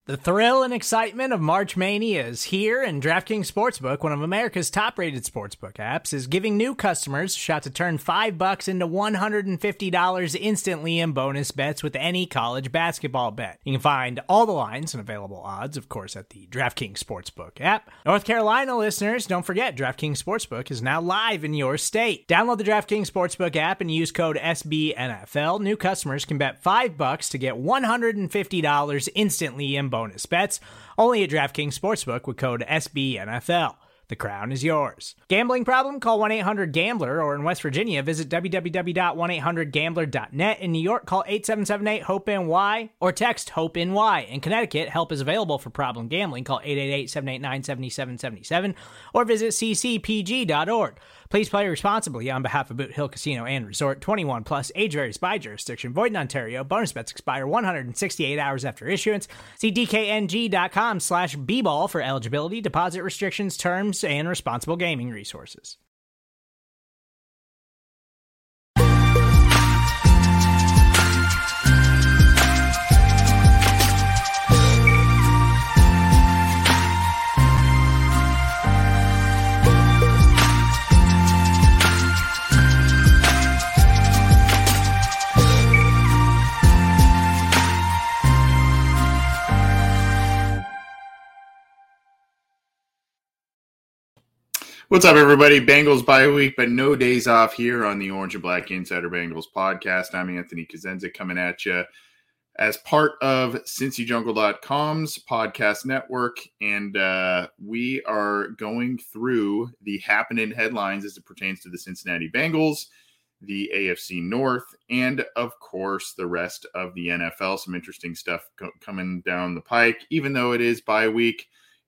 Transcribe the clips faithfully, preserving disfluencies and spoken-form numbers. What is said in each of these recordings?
The thrill and excitement of March Mania is here, and DraftKings Sportsbook, one of America's top-rated sportsbook apps, is giving new customers a shot to turn five bucks into one hundred fifty dollars instantly in bonus bets with any college basketball bet. You can find all the lines and available odds, of course, at the DraftKings Sportsbook app. North Carolina listeners, don't forget, DraftKings Sportsbook is now live in your state. Download the DraftKings Sportsbook app and use code S B N F L. New customers can bet five bucks to get one hundred fifty dollars instantly in bonus bets, only at DraftKings Sportsbook with code S B N F L. The crown is yours. Gambling problem? Call one eight hundred gambler, or in West Virginia, visit w w w dot one eight hundred gambler dot net. In New York, call eight seven seven eight hope N Y or text HOPE-NY. In Connecticut, help is available for problem gambling. Call eight eight eight, seven eight nine, seven seven seven seven or visit c c p g dot org. Please play responsibly on behalf of Boot Hill Casino and Resort. twenty-one plus, age varies by jurisdiction. Void in Ontario. Bonus bets expire one hundred sixty-eight hours after issuance. See d k n g dot com slash b ball for eligibility, deposit restrictions, terms, and responsible gaming resources. What's up, everybody? Bengals bye week, but no days off here on the Orange and Black Insider Bengals podcast. I'm Anthony Cosenza coming at you as part of Cincy Jungle dot com's podcast network, and uh, we are going through the happening headlines as it pertains to the Cincinnati Bengals, the A F C North, and, of course, the rest of the N F L. Some interesting stuff co- coming down the pike, even though it is bye week.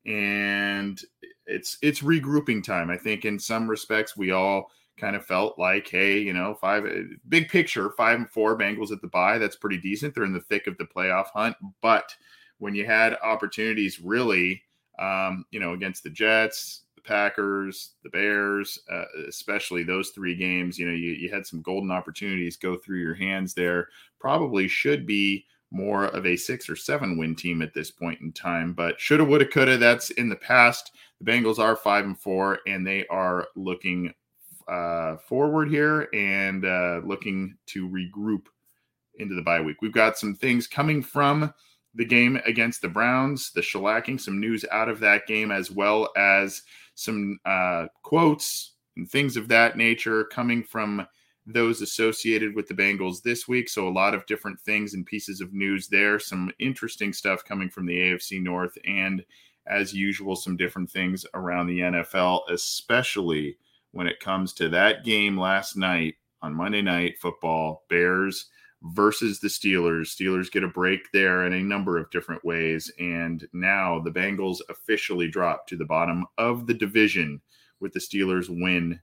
And it's it's regrouping time. I think in some respects we all kind of felt like, hey, you know, five big picture, five and four Bengals at the bye. That's pretty decent. They're in the thick of the playoff hunt. But when you had opportunities, really, um, you know, against the Jets, the Packers, the Bears, uh, especially those three games, you know, you, you had some golden opportunities go through your hands there. Probably should be more of a six or seven win team at this point in time, but shoulda, woulda, coulda. That's in the past. The Bengals are five and four, and they are looking uh, forward here and uh, looking to regroup into the bye week. We've got some things coming from the game against the Browns, the shellacking, some news out of that game, as well as some uh, quotes and things of that nature coming from those associated with the Bengals this week. So a lot of different things and pieces of news there. Some interesting stuff coming from the A F C North, and as usual, some different things around the N F L, especially when it comes to that game last night on Monday Night Football, Bears versus the Steelers. Steelers get a break there in a number of different ways, and now the Bengals officially drop to the bottom of the division with the Steelers win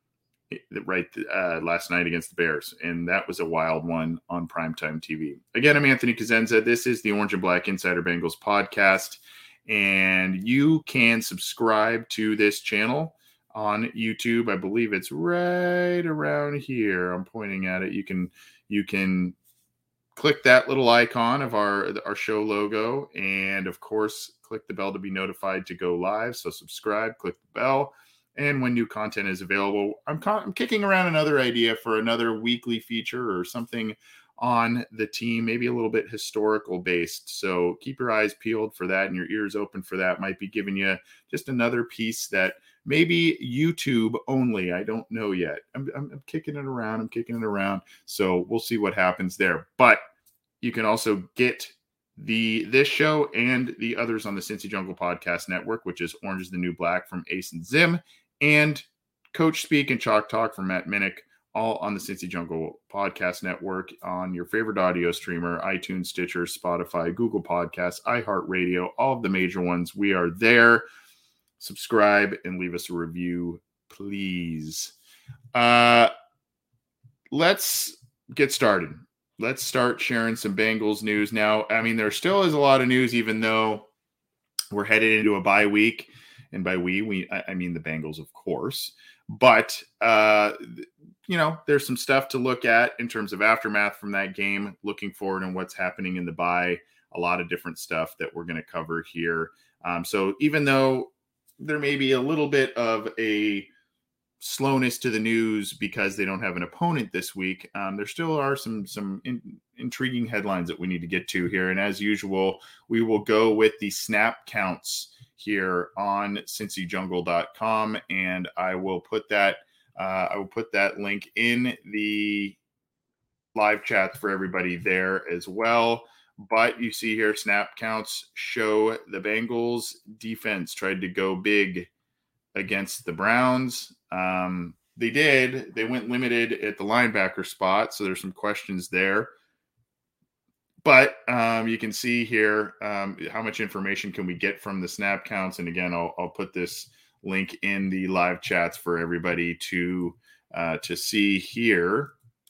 right uh, last night against the Bears, and that was a wild one on primetime T V. Again, I'm Anthony Cosenza. This is the Orange and Black Insider Bengals podcast, and you can subscribe to this channel on YouTube. I believe it's right around here. I'm pointing at it. You can you can click that little icon of our our show logo, and of course, click the bell to be notified to go live. So subscribe, click the bell. And when new content is available, I'm, I'm kicking around another idea for another weekly feature or something on the team, maybe a little bit historical based. So keep your eyes peeled for that and your ears open for that. Might be giving you just another piece that maybe YouTube only. I don't know yet. I'm, I'm, I'm kicking it around. I'm kicking it around. So we'll see what happens there. But you can also get the this show and the others on the Cincy Jungle Podcast Network, which is Orange is the New Black from Ace and Zim, and Coach Speak and Chalk Talk from Matt Minnick, all on the Cincy Jungle Podcast Network on your favorite audio streamer, iTunes, Stitcher, Spotify, Google Podcasts, iHeartRadio, all of the major ones. We are there. Subscribe and leave us a review, please. Uh, let's get started. Let's start sharing some Bengals news now. I mean, there still is a lot of news, even though we're headed into a bye week. And by we, we I mean the Bengals, of course. But, uh, you know, there's some stuff to look at in terms of aftermath from that game, looking forward and what's happening in the bye. a lot of different stuff that we're going to cover here. Um, so even though there may be a little bit of a slowness to the news because they don't have an opponent this week, um, there still are some some in, intriguing headlines that we need to get to here. And as usual, we will go with the snap counts here on Cincy Jungle dot com, and I will put that uh, I will put that link in the live chat for everybody there as well. But you see here, snap counts show the Bengals defense tried to go big against the Browns. Um, they did. They went limited at the linebacker spot, so there's some questions there. But um, you can see here um, how much information can we get from the snap counts. And again, I'll, I'll put this link in the live chats for everybody to uh, to see here.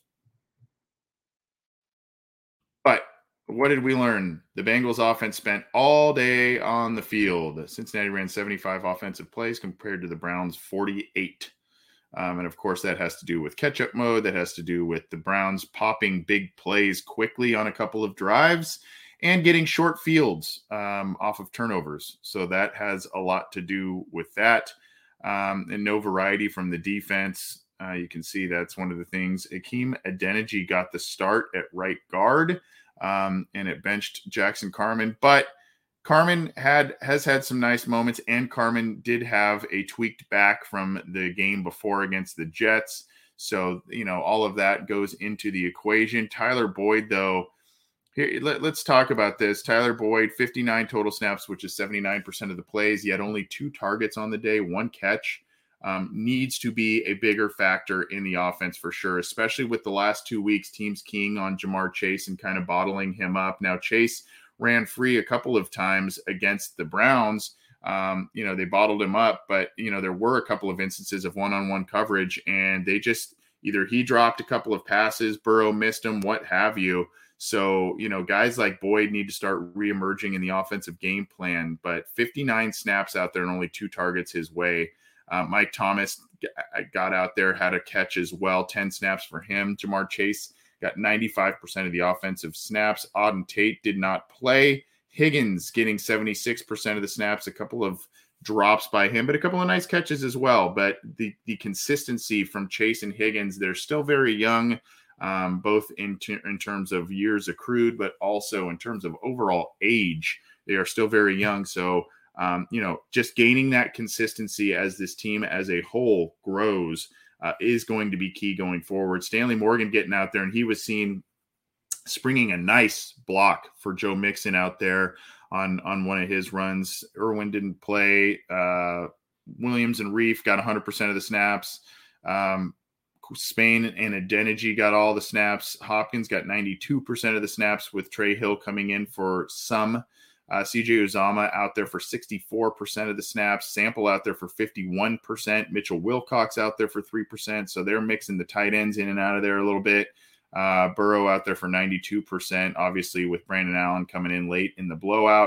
But what did we learn? The Bengals offense spent all day on the field. Cincinnati ran seventy-five offensive plays compared to the Browns' forty-eight. Um, and, of course, that has to do with catch-up mode. That has to do with the Browns popping big plays quickly on a couple of drives and getting short fields um, off of turnovers. So that has a lot to do with that. Um, and no variety from the defense. Uh, you can see that's one of the things. Akeem Adeniji got the start at right guard. Um, and it benched Jackson Carman, but Carman had has had some nice moments, and Carman did have a tweaked back from the game before against the Jets. So, you know, all of that goes into the equation. Tyler Boyd, though, here, let, let's talk about this. Tyler Boyd, fifty-nine total snaps, which is seventy-nine percent of the plays. He had only two targets on the day, one catch. Um, needs to be a bigger factor in the offense for sure, especially with the last two weeks, teams keying on Jamar Chase and kind of bottling him up. Now, Chase ran free a couple of times against the Browns. Um, you know, they bottled him up, but, you know, there were a couple of instances of one-on-one coverage, and they just either he dropped a couple of passes, Burrow missed him, what have you. So, you know, guys like Boyd need to start reemerging in the offensive game plan, but fifty-nine snaps out there and only two targets his way. Uh, Mike Thomas got out there, had a catch as well, ten snaps for him. Jamar Chase got ninety-five percent of the offensive snaps. Auden Tate did not play. Higgins getting seventy-six percent of the snaps, a couple of drops by him, but a couple of nice catches as well. But the, the consistency from Chase and Higgins, they're still very young, um, both in, t- in terms of years accrued, but also in terms of overall age. They are still very young. So, Um, you know, just gaining that consistency as this team as a whole grows uh, is going to be key going forward. Stanley Morgan getting out there, and he was seen springing a nice block for Joe Mixon out there on, on one of his runs. Irwin didn't play. Uh, Williams and Reif got one hundred percent of the snaps. Um, Spain and Adeniji got all the snaps. Hopkins got ninety-two percent of the snaps, with Trey Hill coming in for some. Uh, C J Uzama out there for sixty-four percent of the snaps. Sample out there for fifty-one percent. Mitchell Wilcox out there for three percent. So they're mixing the tight ends in and out of there a little bit. Uh, Burrow out there for ninety-two percent, obviously with Brandon Allen coming in late in the blowout.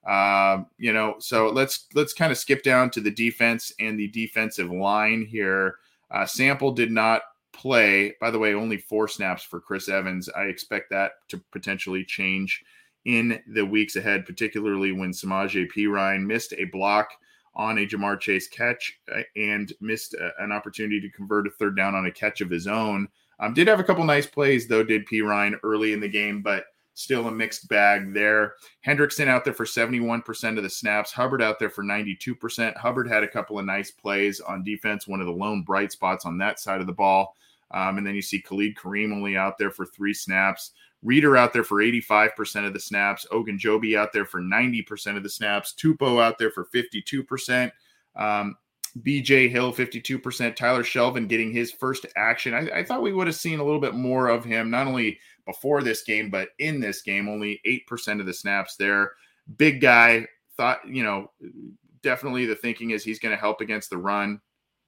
Uh, you know, so let's let's kind of skip down to the defense and the defensive line here. Uh, Sample did not play. By the way, only four snaps for Chris Evans. I expect that to potentially change in the weeks ahead, particularly when Samaje Perine missed a block on a Jamar Chase catch and missed a, an opportunity to convert a third down on a catch of his own. Um, did have a couple nice plays, though, did Perine early in the game, but still a mixed bag there. Hendrickson out there for seventy-one percent of the snaps. Hubbard out there for ninety-two percent. Hubbard had a couple of nice plays on defense, one of the lone bright spots on that side of the ball. Um, and then you see Khalid Kareem only out there for three snaps. Reader out there for eighty-five percent of the snaps. Ogunjobi out there for ninety percent of the snaps. Tupou out there for fifty-two percent. Um, B J Hill, fifty-two percent. Tyler Shelvin getting his first action. I, I thought we would have seen a little bit more of him, not only before this game, but in this game. Only eight percent of the snaps there. Big guy. Thought, you know, definitely the thinking is he's going to help against the run.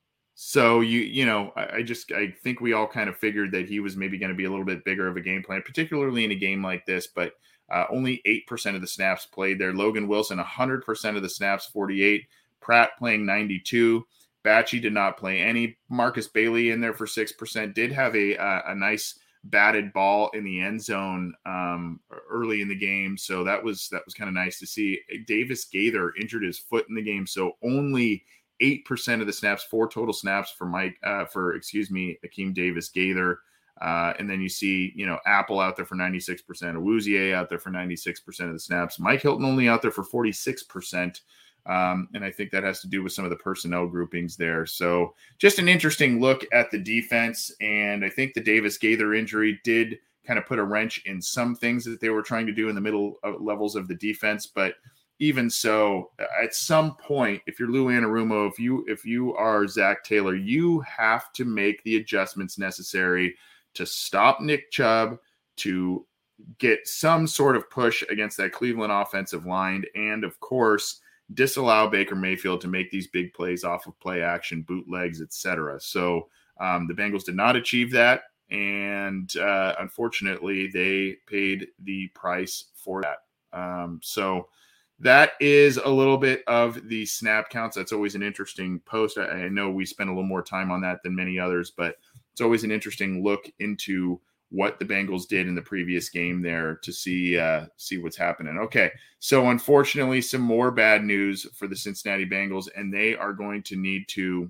So, you you know, I, I just I think we all kind of figured that he was maybe going to be a little bit bigger of a game plan, particularly in a game like this, but uh, only eight percent of the snaps played there. Logan Wilson, one hundred percent of the snaps, forty-eight. Pratt playing ninety-two. Batchy did not play any. Marcus Bailey in there for six percent. Did have a, uh, a nice batted ball in the end zone um, early in the game. So that was that was kind of nice to see. Davis Gaither injured his foot in the game, so only eight percent of the snaps, four total snaps for Mike uh, for excuse me, Akeem Davis Gaither. Uh, and then you see, you know, Apple out there for ninety-six percent, Awuzie out there for ninety-six percent of the snaps. Mike Hilton only out there for forty-six percent. Um, and I think that has to do with some of the personnel groupings there. So just an interesting look at the defense. And I think the Davis Gaither injury did kind of put a wrench in some things that they were trying to do in the middle levels of the defense. But even so, at some point, if you're Lou Anarumo, if you if you are Zach Taylor, you have to make the adjustments necessary to stop Nick Chubb, to get some sort of push against that Cleveland offensive line, and of course, disallow Baker Mayfield to make these big plays off of play action, bootlegs, et cetera. So um, the Bengals did not achieve that, and uh, unfortunately, they paid the price for that. Um, so that is a little bit of the snap counts. That's always an interesting post. I, I know we spend a little more time on that than many others, but it's always an interesting look into what the Bengals did in the previous game there to see uh, see what's happening. Okay, so unfortunately, some more bad news for the Cincinnati Bengals, and they are going to need to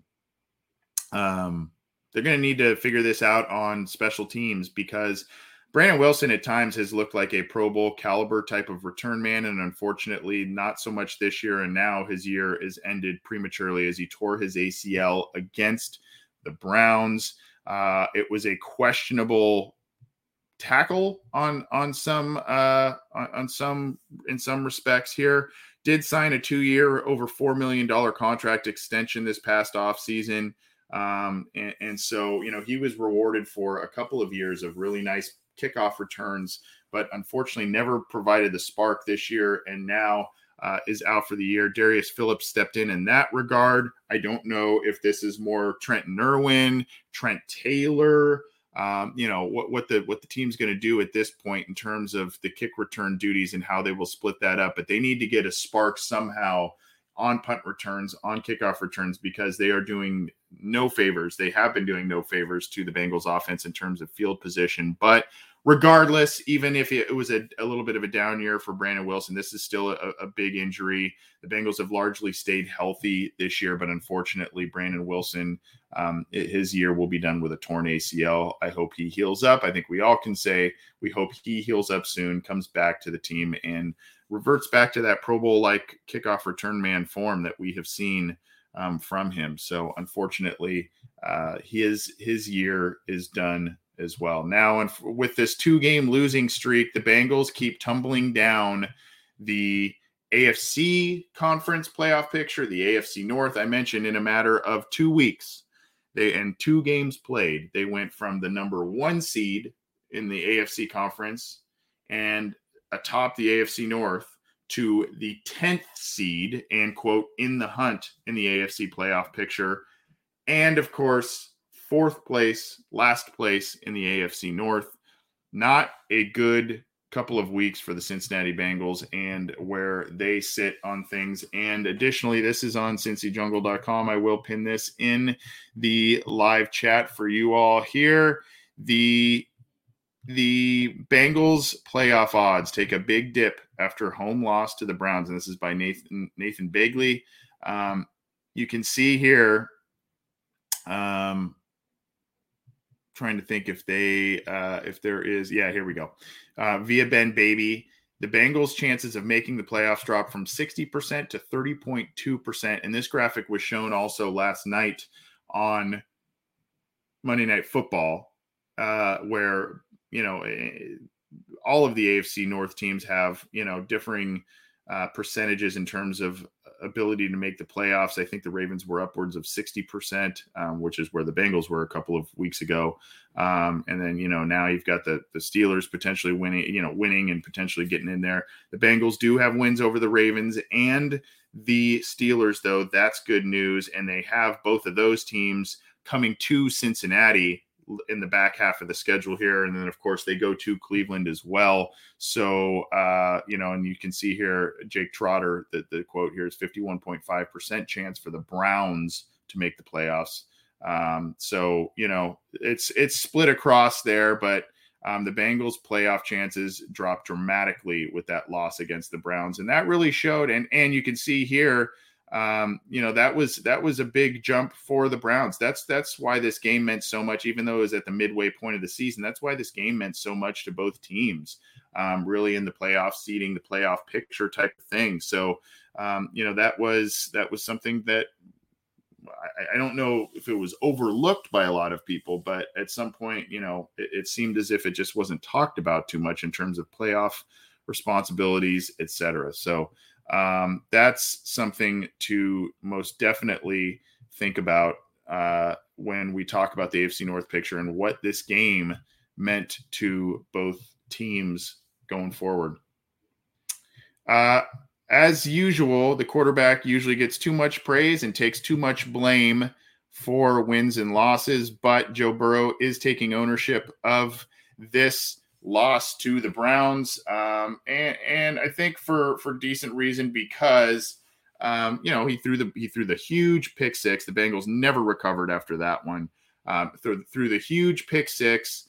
um, they're going to need to figure this out on special teams, because Brandon Wilson at times has looked like a Pro Bowl caliber type of return man, and unfortunately not so much this year. And now his year is ended prematurely as he tore his A C L against the Browns. Uh, it was a questionable tackle on on some uh, on, on some in some respects here. Did sign a two-year, over four million dollars contract extension this past offseason. Um, and, and so, you know, he was rewarded for a couple of years of really nice kickoff returns, but unfortunately never provided the spark this year, and now uh, is out for the year. Darius Phillips stepped in in that regard. I don't know if this is more Trenton Irwin, Trent Taylor, um, you know, what, what the what the team's going to do at this point in terms of the kick return duties and how they will split that up. But they need to get a spark somehow on punt returns, on kickoff returns, because they are doing no favors. They have been doing no favors to the Bengals offense in terms of field position. But regardless, even if it was a, a little bit of a down year for Brandon Wilson, this is still a, a big injury. The Bengals have largely stayed healthy this year, but unfortunately, Brandon Wilson, um, his year will be done with a torn A C L. I hope he heals up. I think we all can say we hope he heals up soon, comes back to the team, and reverts back to that Pro Bowl-like kickoff return man form that we have seen um, from him. So unfortunately, uh, his his year is done as well. Now, and with this two-game losing streak, the Bengals keep tumbling down the A F C conference playoff picture, the A F C North. I mentioned in a matter of two weeks, they and two games played, they went from the number one seed in the A F C conference and atop the A F C North to the tenth seed and, quote, in the hunt in the A F C playoff picture. And, of course, fourth place, last place in the A F C North. Not a good couple of weeks for the Cincinnati Bengals and where they sit on things. And additionally, this is on Cincy Jungle dot com. I will pin this in the live chat for you all here. The The Bengals playoff odds take a big dip after home loss to the Browns. And this is by Nathan Nathan Bagley. Um, you can see here, um, trying to think if they, uh, if there is, yeah, here we go. Uh, via Ben Baby, the Bengals' chances of making the playoffs dropped from sixty percent to thirty point two percent. And this graphic was shown also last night on Monday Night Football, uh, where, you know, all of the A F C North teams have, you know, differing uh, percentages in terms of ability to make the playoffs. I think the Ravens were upwards of sixty percent, um, which is where the Bengals were a couple of weeks ago. Um, and then, you know, now you've got the, the Steelers potentially winning, you know, winning and potentially getting in there. The Bengals do have wins over the Ravens and the Steelers, though. That's good news. And they have both of those teams coming to Cincinnati in the back half of the schedule here. And then, of course, they go to Cleveland as well. So, uh, you know, and you can see here, Jake Trotter, the, the quote here is fifty-one point five percent chance for the Browns to make the playoffs. Um, so, you know, it's, it's split across there, but um, the Bengals' playoff chances dropped dramatically with that loss against the Browns, and that really showed. And and you can see here, um, you know, that was that was a big jump for the Browns. That's that's why this game meant so much, even though it was at the midway point of the season. That's why this game meant so much to both teams, um, really in the playoff seeding, the playoff picture type of thing. So, um, you know, that was that was something that I, I don't know if it was overlooked by a lot of people, but at some point, you know, it, it seemed as if it just wasn't talked about too much in terms of playoff responsibilities, et cetera. So, Um, that's something to most definitely think about uh, when we talk about the A F C North picture and what this game meant to both teams going forward. Uh, as usual, the quarterback usually gets too much praise and takes too much blame for wins and losses, but Joe Burrow is taking ownership of this loss to the Browns, um, and and I think for for decent reason, because um, you know he threw the he threw the huge pick six. The Bengals never recovered after that one. Um, threw, threw the huge pick six,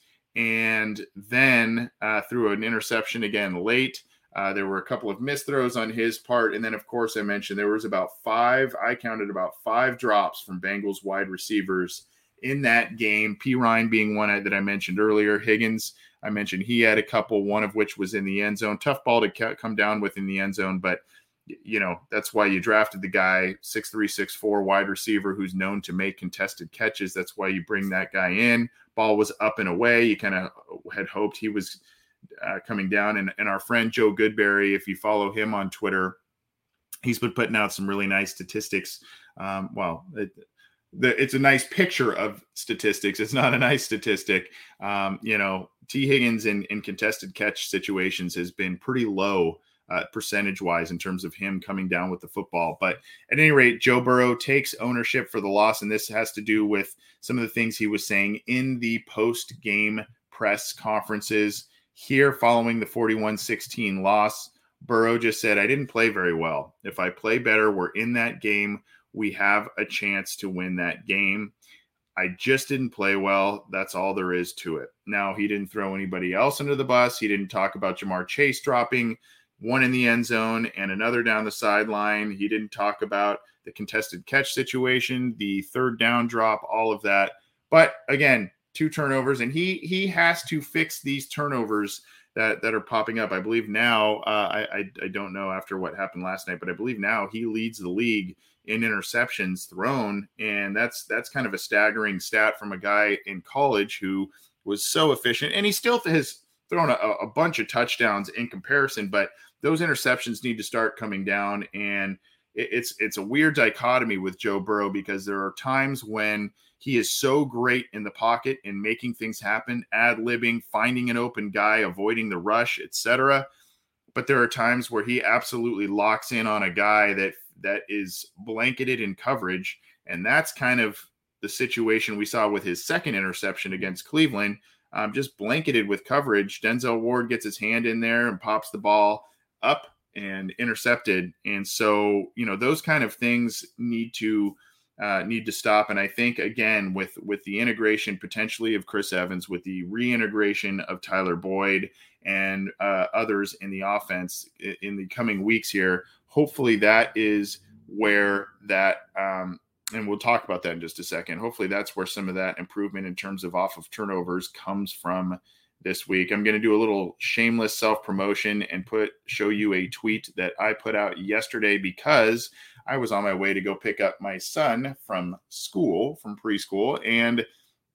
and then uh, threw an interception again late. Uh, there were a couple of missed throws on his part, and then of course I mentioned there was about five. I counted about five drops from Bengals wide receivers in that game. P. Ryan being one that I mentioned earlier. Higgins, I mentioned he had a couple, one of which was in the end zone. Tough ball to come down with in the end zone, but, you know, that's why you drafted the guy, six three, six four wide receiver who's known to make contested catches. That's why you bring that guy in. Ball was up and away. You kind of had hoped he was uh, coming down. And, and our friend Joe Goodberry, if you follow him on Twitter, he's been putting out some really nice statistics. Um, well, it, The, it's a nice picture of statistics. It's not a nice statistic. Um, you know, T. Higgins in, in contested catch situations has been pretty low uh, percentage-wise in terms of him coming down with the football. But at any rate, Joe Burrow takes ownership for the loss, and this has to do with some of the things he was saying in the post-game press conferences here following the forty-one sixteen loss. Burrow just said, "I didn't play very well. If I play better, we're in that game. We have a chance to win that game. I just didn't play well. That's all there is to it." Now, he didn't throw anybody else under the bus. He didn't talk about Jamar Chase dropping one in the end zone and another down the sideline. He didn't talk about the contested catch situation, the third down drop, all of that. But again, two turnovers, and he he has to fix these turnovers that, that are popping up. I believe now, uh, I, I I don't know after what happened last night, but I believe now he leads the league in interceptions thrown. And that's, that's kind of a staggering stat from a guy in college who was so efficient, and he still has thrown a, a bunch of touchdowns in comparison, but those interceptions need to start coming down. And it, it's, it's a weird dichotomy with Joe Burrow, because there are times when he is so great in the pocket and making things happen, ad-libbing, finding an open guy, avoiding the rush, et cetera. But there are times where he absolutely locks in on a guy that that is blanketed in coverage. And that's kind of the situation we saw with his second interception against Cleveland, um, just blanketed with coverage. Denzel Ward gets his hand in there and pops the ball up and intercepted. And so, you know, those kind of things need to uh, need to stop. And I think, again, with, with the integration potentially of Chris Evans, with the reintegration of Tyler Boyd and uh, others in the offense in the coming weeks here, hopefully that is where that, um, and we'll talk about that in just a second. Hopefully that's where some of that improvement in terms of off of turnovers comes from this week. I'm going to do a little shameless self-promotion and put show you a tweet that I put out yesterday, because I was on my way to go pick up my son from school, from preschool, and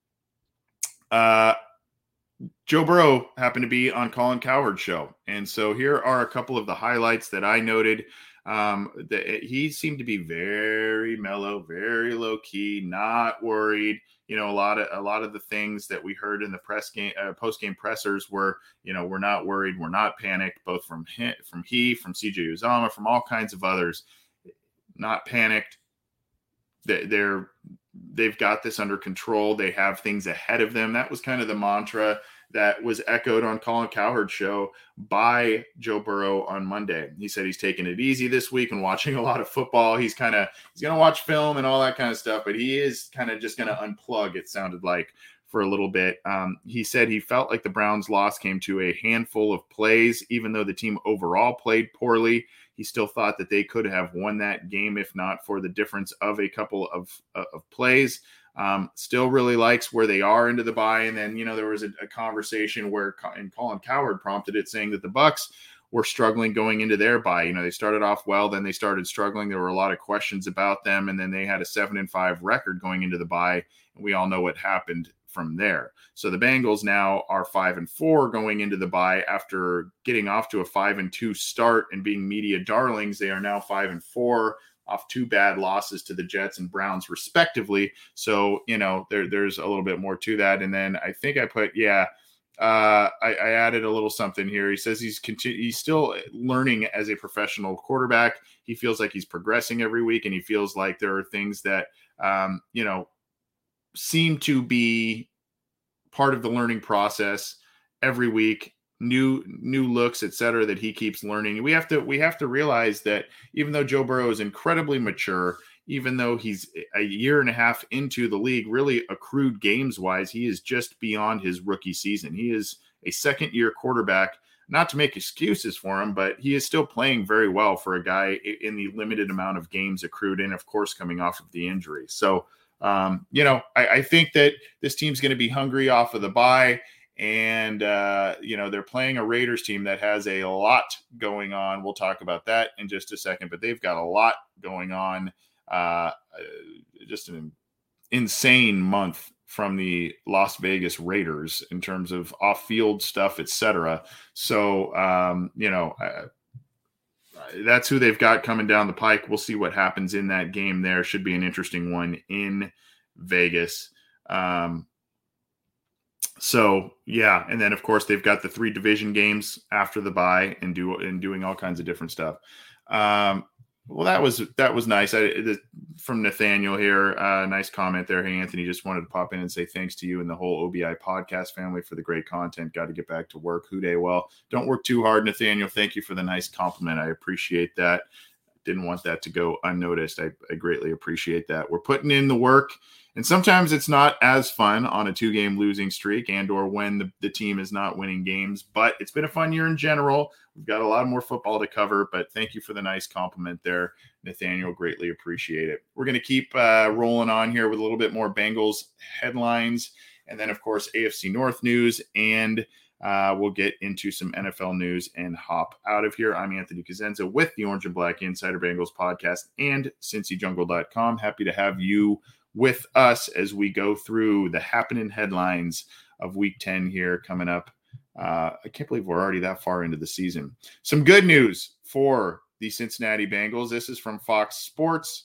uh, Joe Burrow happened to be on Colin Cowherd's show. And so here are a couple of the highlights that I noted. Um, that he seemed to be very mellow, very low key, not worried. You know, a lot of a lot of the things that we heard in the press game, uh, post game pressers were, you know, we're not worried, we're not panicked. Both from him, from he, from C J Uzomah, from all kinds of others, not panicked. They, they're they've got this under control. They have things ahead of them. That was kind of the mantra that was echoed on Colin Cowherd's show by Joe Burrow on Monday. He said he's taking it easy this week and watching a lot of football. He's kind of, he's going to watch film and all that kind of stuff, but he is kind of just going to unplug, it sounded like, for a little bit. Um, he said he felt like the Browns' loss came to a handful of plays. Even though the team overall played poorly, he still thought that they could have won that game if not for the difference of a couple of, uh, of plays. Um, still really likes where they are into the bye. And then, you know, there was a, a conversation where and Colin Cowherd prompted it, saying that the Bucs were struggling going into their bye. You know, they started off well, then they started struggling. There were a lot of questions about them. And then they had a seven and five record going into the bye. And we all know what happened from there. So the Bengals now are five and four going into the bye after getting off to a five and two start and being media darlings. They are now five and four off two bad losses to the Jets and Browns respectively. So, you know, there, there's a little bit more to that. And then I think I put, yeah, uh, I, I added a little something here. He says he's continu- he's still learning as a professional quarterback. He feels like he's progressing every week, and he feels like there are things that, um, you know, seem to be part of the learning process every week. New new looks, et cetera, that he keeps learning. We have to we have to realize that even though Joe Burrow is incredibly mature, even though he's a year and a half into the league, really accrued games wise, he is just beyond his rookie season. He is a second year quarterback. Not to make excuses for him, but he is still playing very well for a guy in the limited amount of games accrued, and of course coming off of the injury. So um, you know, I, I think that this team's going to be hungry off of the bye. And, uh, you know, they're playing a Raiders team that has a lot going on. We'll talk about that in just a second, but they've got a lot going on. Uh, just an insane month from the Las Vegas Raiders in terms of off-field stuff, et cetera. So, um, you know, uh, that's who they've got coming down the pike. We'll see what happens in that game there. Should be an interesting one in Vegas. Um, So yeah, and then of course they've got the three division games after the bye and do and doing all kinds of different stuff. Um, well, that was that was nice. I, the, from Nathaniel here, uh, nice comment there. Hey Anthony, just wanted to pop in and say thanks to you and the whole O B I podcast family for the great content. Got to get back to work. Who day? Well, don't work too hard, Nathaniel. Thank you for the nice compliment. I appreciate that. Didn't want that to go unnoticed. I, I greatly appreciate that. We're putting in the work. And sometimes it's not as fun on a two-game losing streak and or when the, the team is not winning games. But it's been a fun year in general. We've got a lot more football to cover. But thank you for the nice compliment there, Nathaniel. Greatly appreciate it. We're going to keep uh, rolling on here with a little bit more Bengals headlines. And then, of course, A F C North news. And uh, we'll get into some N F L news and hop out of here. I'm Anthony Cosenza with the Orange and Black Insider Bengals podcast and Cincy Jungle dot com. Happy to have you with us as we go through the happening headlines of week ten here coming up. Uh, I can't believe we're already that far into the season. Some good news for the Cincinnati Bengals. This is from Fox Sports.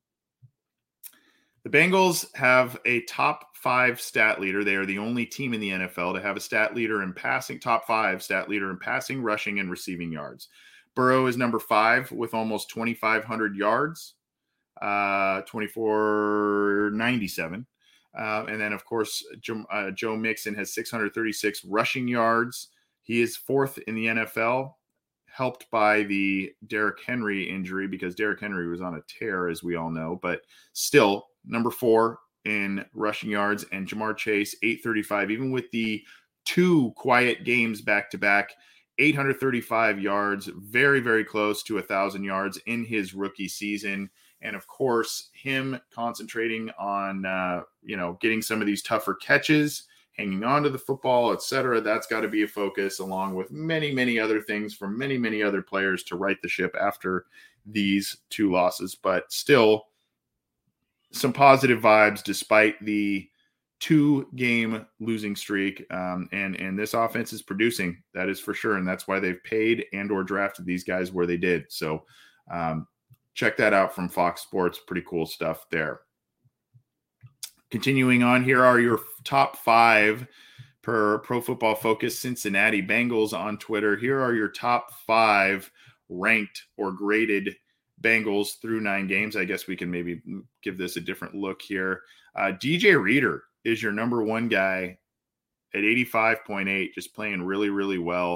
The Bengals have a top five stat leader. They are the only team in the N F L to have a stat leader in passing, top five stat leader in passing, rushing, and receiving yards. Burrow is number five with almost twenty-five hundred yards. Uh, twenty-four ninety-seven. Uh, and then, of course, Joe, uh, Joe Mixon has six hundred thirty-six rushing yards. He is fourth in the N F L, helped by the Derrick Henry injury because Derrick Henry was on a tear, as we all know. But still, number four in rushing yards. And Jamar Chase, eight thirty-five, even with the two quiet games back-to-back, eight hundred thirty-five yards, very, very close to one thousand yards in his rookie season. And of course, him concentrating on, uh, you know, getting some of these tougher catches, hanging on to the football, et cetera. That's got to be a focus, along with many, many other things from many, many other players to right the ship after these two losses. But still, some positive vibes despite the two-game losing streak. Um, and, and this offense is producing, that is for sure. And that's why they've paid and or drafted these guys where they did. So, um, check that out from Fox Sports. Pretty cool stuff there. Continuing on, here are your top five per Pro Football Focus Cincinnati Bengals on Twitter. Here are your top five ranked or graded Bengals through nine games. I guess we can maybe give this a different look here. Uh, D J Reader is your number one guy at eighty-five point eight, just playing really, really well.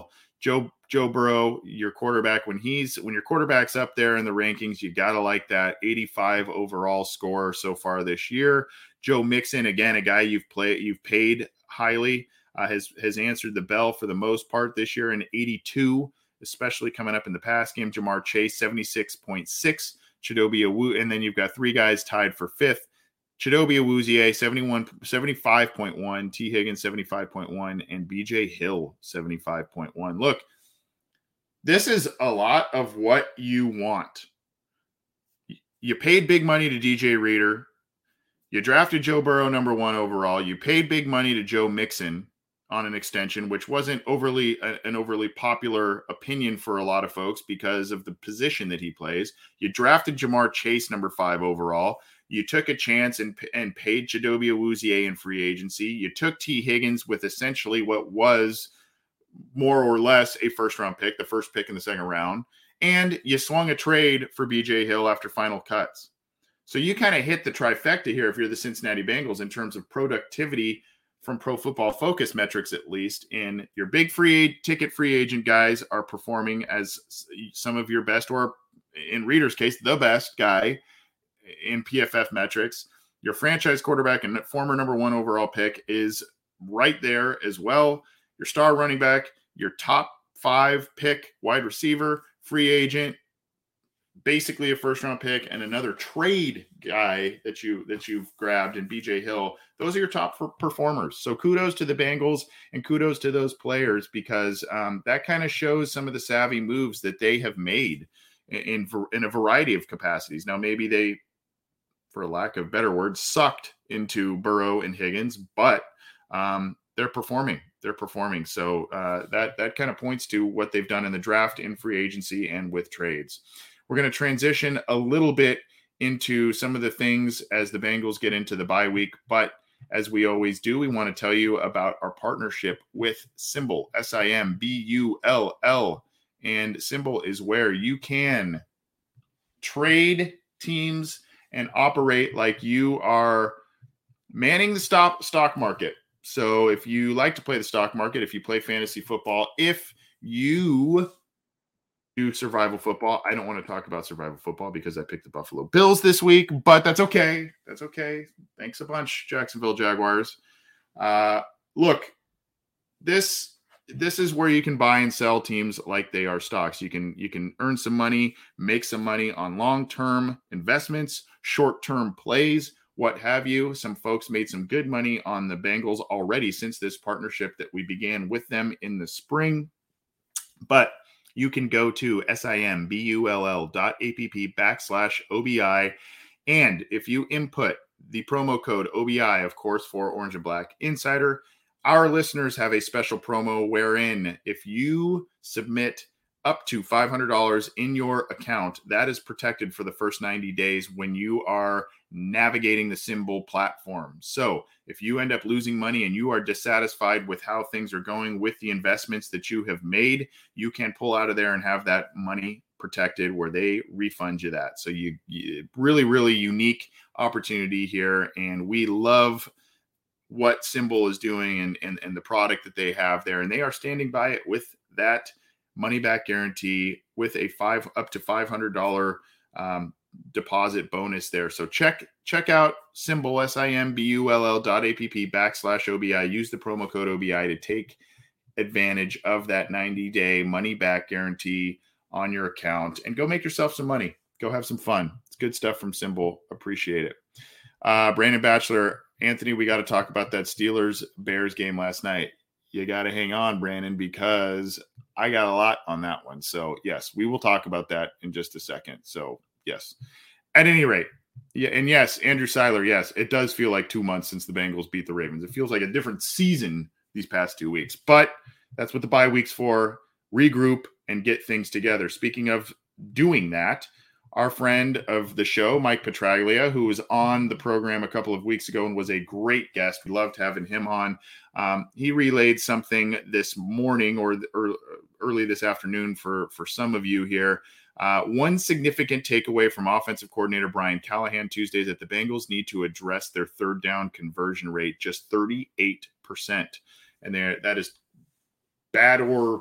Joe Joe Burrow, your quarterback, when he's when your quarterback's up there in the rankings, you gotta like that eighty-five overall score so far this year. Joe Mixon, again, a guy you've played you've paid highly, uh, has has answered the bell for the most part this year in eighty-two, especially coming up in the pass game. Jamar Chase, seventy-six point six. Chidobe Awuzie, and then you've got three guys tied for fifth. Chidobe Awuzie, seventy-one, seventy-five point one, T. Higgins, seventy-five point one, and B J Hill, seventy-five point one. Look, this is a lot of what you want. You paid big money to D J Reader. You drafted Joe Burrow number one overall. You paid big money to Joe Mixon on an extension, which wasn't overly uh, an overly popular opinion for a lot of folks because of the position that he plays. You drafted Jamar Chase number five overall. You took a chance and, and paid Chidobe Awuzie in free agency. You took T. Higgins with essentially what was more or less a first-round pick, the first pick in the second round, and you swung a trade for B J Hill after final cuts. So you kind of hit the trifecta here if you're the Cincinnati Bengals in terms of productivity from Pro Football Focus metrics, at least. In your big free ticket free agent guys are performing as some of your best, or in Reader's case, the best guy in P F F metrics. Your franchise quarterback and former number one overall pick is right there as well. Your star running back, your top five pick wide receiver, free agent, basically a first round pick, and another trade guy that you that you've grabbed in B J Hill. Those are your top performers. So kudos to the Bengals and kudos to those players, because um, that kind of shows some of the savvy moves that they have made in, in in a variety of capacities. Now, maybe they, for lack of better words, sucked into Burrow and Higgins, but um, they're performing. They're performing. So uh, that that kind of points to what they've done in the draft, in free agency, and with trades. We're going to transition a little bit into some of the things as the Bengals get into the bye week. But as we always do, we want to tell you about our partnership with Simbull, S I M B U L L. And Simbull is where you can trade teams and operate like you are manning the stock stock market. So if you like to play the stock market, if you play fantasy football, if you do survival football. I don't want to talk about survival football because I picked the Buffalo Bills this week, but that's okay. That's okay. Thanks a bunch, Jacksonville Jaguars. Uh, look, this this is where you can buy and sell teams like they are stocks. You can you can earn some money, make some money on long-term investments, short-term plays, what have you. Some folks made some good money on the Bengals already since this partnership that we began with them in the spring. But you can go to simbull dot app backslash OBI. And if you input the promo code O B I, of course, for Orange and Black Insider, our listeners have a special promo wherein if you submit up to five hundred dollars in your account, that is protected for the first ninety days when you are navigating the Simbull platform. So if you end up losing money and you are dissatisfied with how things are going with the investments that you have made, you can pull out of there and have that money protected where they refund you that. So you, you really, really unique opportunity here. And we love what Simbull is doing and, and, and the product that they have there. And they are standing by it with that money back guarantee with a five up to five hundred dollars um, deposit bonus there. So check check out Simbull, S I M B U L L dot app backslash O B I. Use the promo code O B I to take advantage of that ninety day money back guarantee on your account and go make yourself some money. Go have some fun. It's good stuff from Simbull. Appreciate it. Uh, Brandon Batchelor, Anthony, we got to talk about that Steelers Bears game last night. You got to hang on, Brandon, because I got a lot on that one. So yes, we will talk about that in just a second. So yes, at any rate. Yeah. And yes, Andrew Seiler. Yes, it does feel like two months since the Bengals beat the Ravens. It feels like a different season these past two weeks, but that's what the bye week's for. Regroup and get things together. Speaking of doing that, our friend of the show, Mike Petraglia, who was on the program a couple of weeks ago and was a great guest. We loved having him on. Um, he relayed something this morning or, or early this afternoon for, for some of you here. Uh, one significant takeaway from offensive coordinator Brian Callahan Tuesday is that the Bengals need to address their third down conversion rate, just thirty-eight percent. And there, that is bad or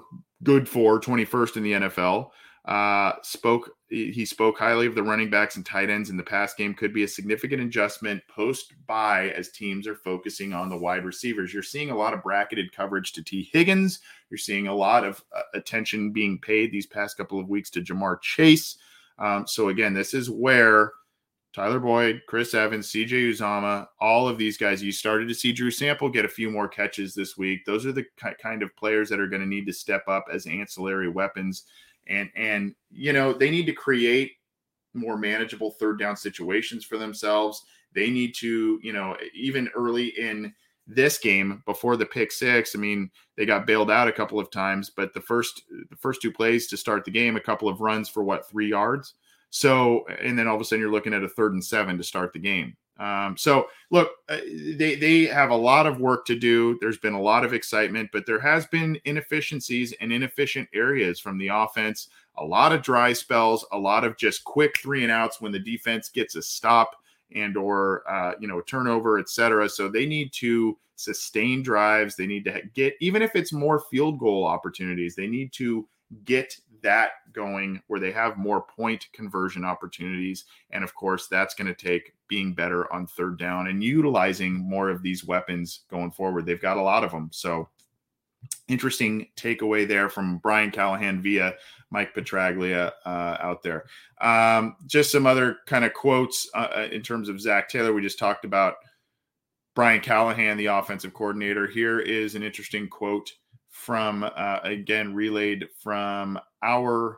good for, twenty-first in the N F L. Uh, spoke he spoke highly of the running backs and tight ends in the pass game. Could be a significant adjustment post-bye as teams are focusing on the wide receivers. You're seeing a lot of bracketed coverage to T. Higgins. You're seeing a lot of uh, attention being paid these past couple of weeks to Jamar Chase. Um, so again, this is where Tyler Boyd, Chris Evans, C J Uzomah, all of these guys, you started to see Drew Sample get a few more catches this week. Those are the kind of players that are going to need to step up as ancillary weapons. And, and, you know, they need to create more manageable third down situations for themselves. They need to, you know, even early in this game before the pick six, I mean, they got bailed out a couple of times, but the first, the first two plays to start the game, a couple of runs for what, three yards. So, and then all of a sudden you're looking at a third and seven to start the game. Um, so look, uh, they, they have a lot of work to do. There's been a lot of excitement, but there has been inefficiencies and inefficient areas from the offense, a lot of dry spells, a lot of just quick three and outs when the defense gets a stop and, or, uh, you know, a turnover, et cetera. So they need to sustain drives. They need to get, even if it's more field goal opportunities, they need to get that going where they have more point conversion opportunities. And of course, that's going to take being better on third down and utilizing more of these weapons going forward. They've got a lot of them. So interesting takeaway there from Brian Callahan via Mike Petraglia uh, out there. Um, just some other kind of quotes uh, in terms of Zach Taylor. We just talked about Brian Callahan, the offensive coordinator. Here is an interesting quote from, uh, again, relayed from our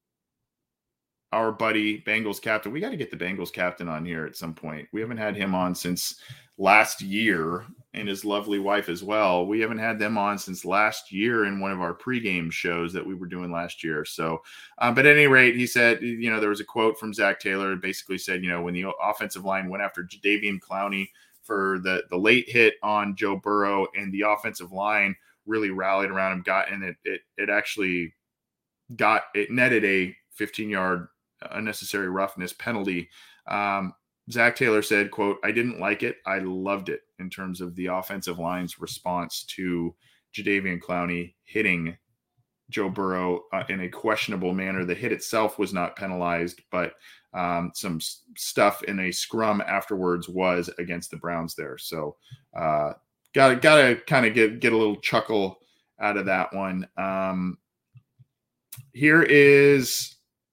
our buddy Bengals captain. We got to get the Bengals captain on here at some point. We haven't had him on since last year, and his lovely wife as well. We haven't had them on since last year in one of our pregame shows that we were doing last year. So, um, but at any rate, he said, you know, there was a quote from Zach Taylor. It basically said, you know, when the offensive line went after Jadeveon Clowney for the, the late hit on Joe Burrow, and the offensive line really rallied around him, got, and it, it, it actually got, it netted a fifteen yard unnecessary roughness penalty. Um, Zach Taylor said, quote, "I didn't like it. I loved it," in terms of the offensive line's response to Jadeveon Clowney hitting Joe Burrow uh, in a questionable manner. The hit itself was not penalized, but um, some s- stuff in a scrum afterwards was against the Browns there. So uh, got got to kind of get, get a little chuckle out of that one. Um, here is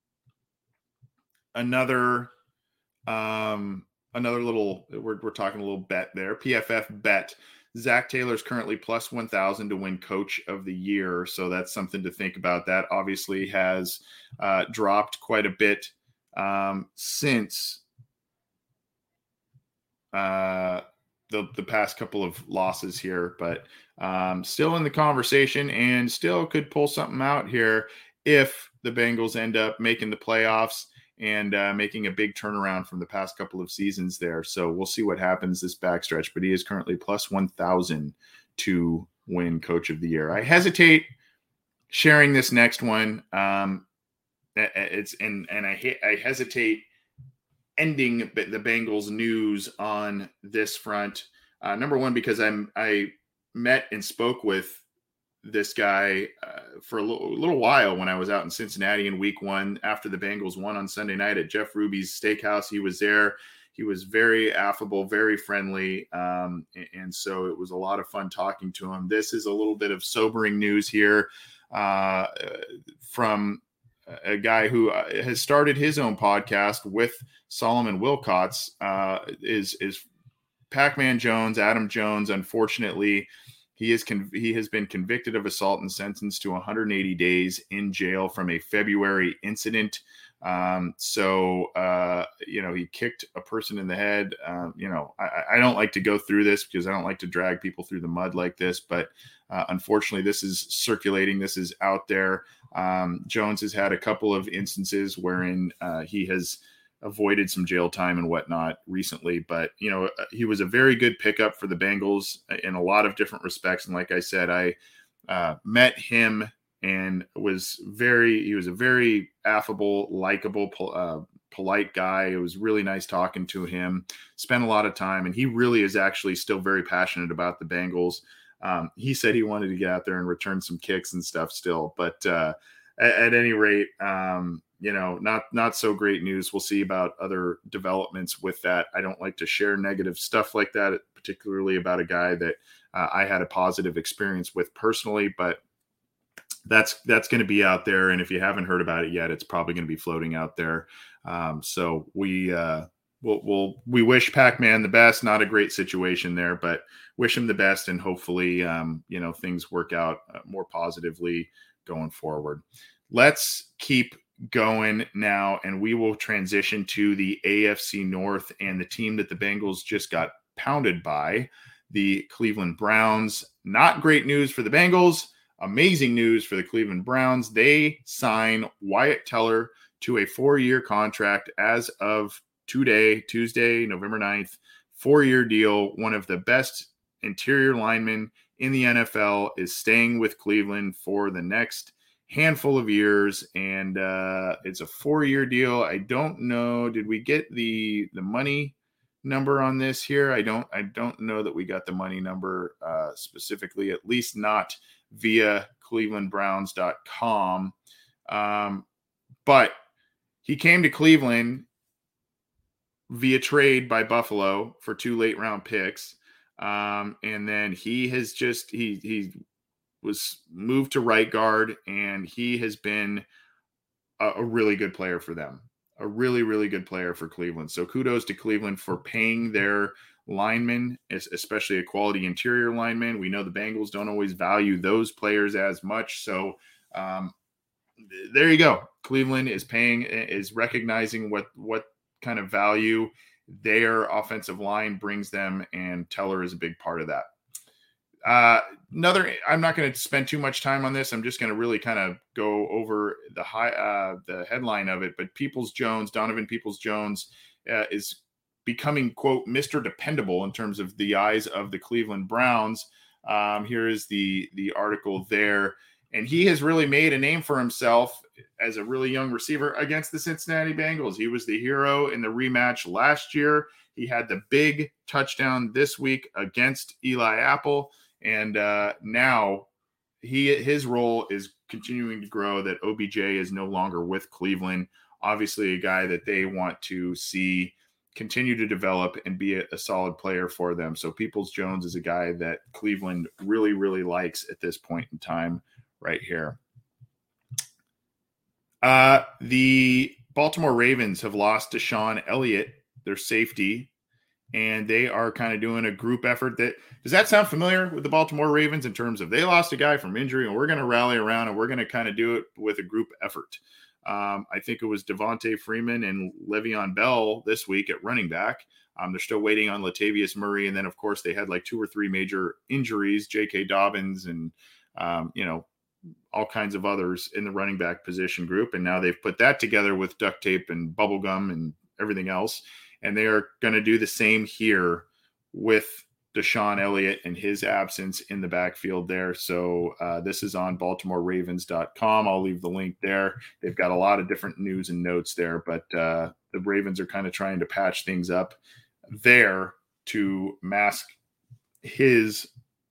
another um, another little, we're, we're talking a little bet there. P F F bet. Zach Taylor is currently plus one thousand to win coach of the year. So that's something to think about. That obviously has uh, dropped quite a bit um, since uh, the, the past couple of losses here, but um, still in the conversation and still could pull something out here if the Bengals end up making the playoffs and uh, making a big turnaround from the past couple of seasons there. So we'll see what happens this backstretch, but he is currently plus one thousand to win coach of the year. I hesitate sharing this next one. Um, it's and, and I, I hesitate ending the Bengals news on this front. Uh, number one, because I'm, I met and spoke with this guy uh, for a little, a little while when I was out in Cincinnati in week one after the Bengals won on Sunday night at Jeff Ruby's Steakhouse. He was there. He was very affable, very friendly. Um, and, and so it was a lot of fun talking to him. This is a little bit of sobering news here uh, from a guy who has started his own podcast with Solomon Wilcots, uh, is, is Pac-Man Jones, Adam Jones. Unfortunately, He is con- he has been convicted of assault and sentenced to one hundred eighty days in jail from a February incident. Um, so, uh, you know, he kicked a person in the head. Um, you know, I, I don't like to go through this because I don't like to drag people through the mud like this. But uh, unfortunately, this is circulating. This is out there. Um, Jones has had a couple of instances wherein uh, he has avoided some jail time and whatnot recently, but you know, he was a very good pickup for the Bengals in a lot of different respects. And like I said, I uh, met him and was very, he was a very affable, likable, uh, polite guy. It was really nice talking to him, spent a lot of time, and he really is actually still very passionate about the Bengals. Um, he said he wanted to get out there and return some kicks and stuff still. But uh, at, at any rate, um, you know, not not so great news. We'll see about other developments with that. I don't like to share negative stuff like that, particularly about a guy that uh, I had a positive experience with personally. But that's that's going to be out there. And if you haven't heard about it yet, it's probably going to be floating out there. Um, so we uh, we'll, we'll we wish Pac-Man the best. Not a great situation there, but wish him the best, and hopefully um, you know things work out uh, more positively going forward. Let's keep going now, and we will transition to the A F C North and the team that the Bengals just got pounded by, the Cleveland Browns. Not great news for the Bengals. Amazing news for the Cleveland Browns. They sign Wyatt Teller to a four-year contract as of today, Tuesday, November ninth. Four-year deal. One of the best interior linemen in the N F L is staying with Cleveland for the next handful of years, and uh, it's a four-year deal. I don't know. Did we get the the money number on this here? I don't. I don't know that we got the money number uh, specifically. At least not via cleveland browns dot com. Um, but he came to Cleveland via trade by Buffalo for two late round picks. Um, and then he has just, he, he was moved to right guard, and he has been a, a really good player for them. A really, really good player for Cleveland. So kudos to Cleveland for paying their linemen, especially a quality interior lineman. We know the Bengals don't always value those players as much. So um, there you go. Cleveland is paying, is recognizing what, what kind of value their offensive line brings them, and Teller is a big part of that. Uh, another, I'm not going to spend too much time on this. I'm just going to really kind of go over the high, uh, the headline of it. But Peoples-Jones, Donovan Peoples-Jones, uh, is becoming, quote, Mister Dependable in terms of the eyes of the Cleveland Browns. Um, here is the the article there, and he has really made a name for himself as a really young receiver against the Cincinnati Bengals. He was the hero in the rematch last year. He had the big touchdown this week against Eli Apple. And uh, now he his role is continuing to grow, that O B J is no longer with Cleveland. Obviously, a guy that they want to see continue to develop and be a, a solid player for them. So Peoples-Jones is a guy that Cleveland really, really likes at this point in time right here. Uh, the Baltimore Ravens have lost Deshaun Elliott, their safety, and they are kind of doing a group effort. That does that sound familiar with the Baltimore Ravens in terms of they lost a guy from injury, and we're going to rally around and we're going to kind of do it with a group effort. Um, I think it was Devontae Freeman and Le'Veon Bell this week at running back. Um, they're still waiting on Latavius Murray, and then of course they had like two or three major injuries, J K. Dobbins and um, you know all kinds of others in the running back position group, and now they've put that together with duct tape and bubble gum and everything else. And they are going to do the same here with Deshaun Elliott and his absence in the backfield there. So uh, this is on baltimore ravens dot com. I'll leave the link there. They've got a lot of different news and notes there, but uh, the Ravens are kind of trying to patch things up there to mask his